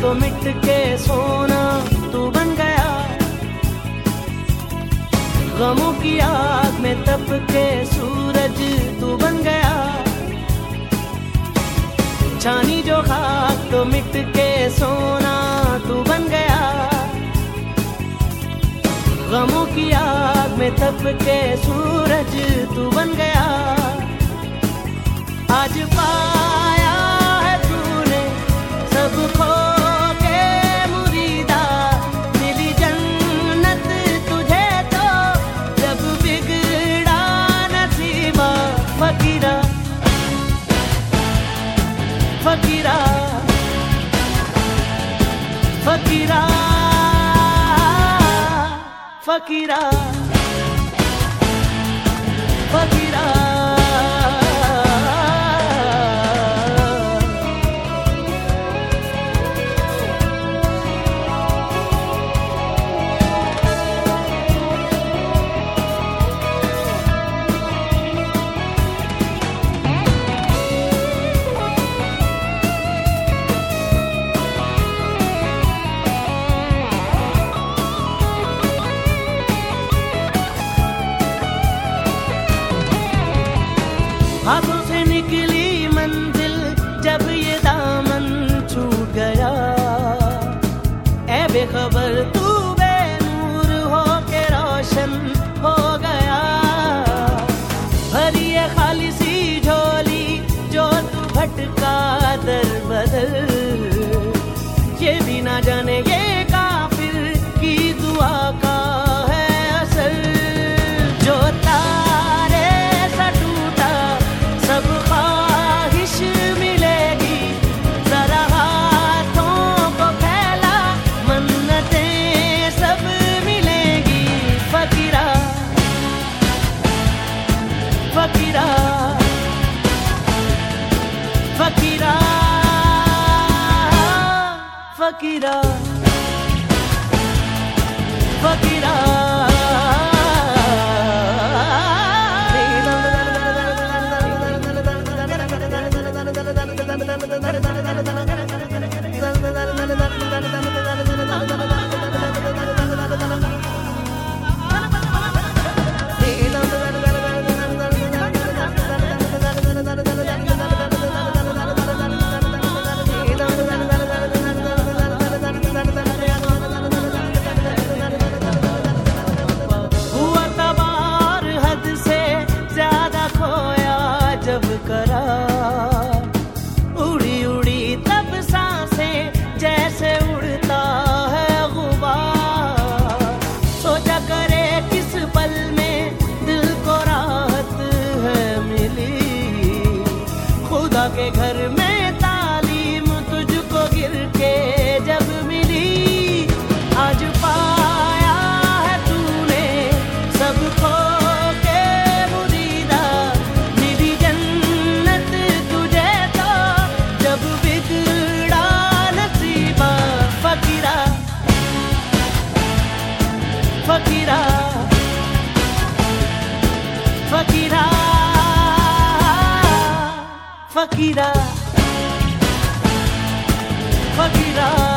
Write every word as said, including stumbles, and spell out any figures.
तो मिट के सोना तू बन गया, गमों की आग में तप के सूरज तू बन गया। छानी जो खाक तो मिट के सोना तू बन गया, गमों की आग में तप के सूरज तू बन गया। आज पाया है तूने सब खो के मुरीदा, मिली जन्नत तुझे तो जब बिगड़ा नसीबा। फकीरा फकीरा फकीरा फकीरा फकीरा। हाथों से निकली मंजिल जब ये दामन छूट गया, ऐ बेखबर तू बेनूर हो के रोशन हो गया। भरी ये खाली सी झोली जो तू भटका दर बदर, ये भी ना जाने ये काफिर की दुआ का है असर। जो तारे सा टूटा सब ख्वाहिश मिलेगी, जरा हाथों को फैला मन्नतें सब मिलेगी। फकीरा फकीरा फकीरा फकीरा फकीरा। हुआ तबार हद से ज्यादा खोया जब करा, उड़ी उड़ी तब सांसें जैसे उड़ता है गुबार। सोचा करे किस पल में दिल को राहत है मिली, खुदा के घर में तालीम तुझको गिर के जब मिली। आज पाया है तूने सब खो के मुरीदा, मिली जन्नत तुझे तो जब बिगड़ा नसीबा। फकीरा फकीरा फकीरा फकीरा फकीरा।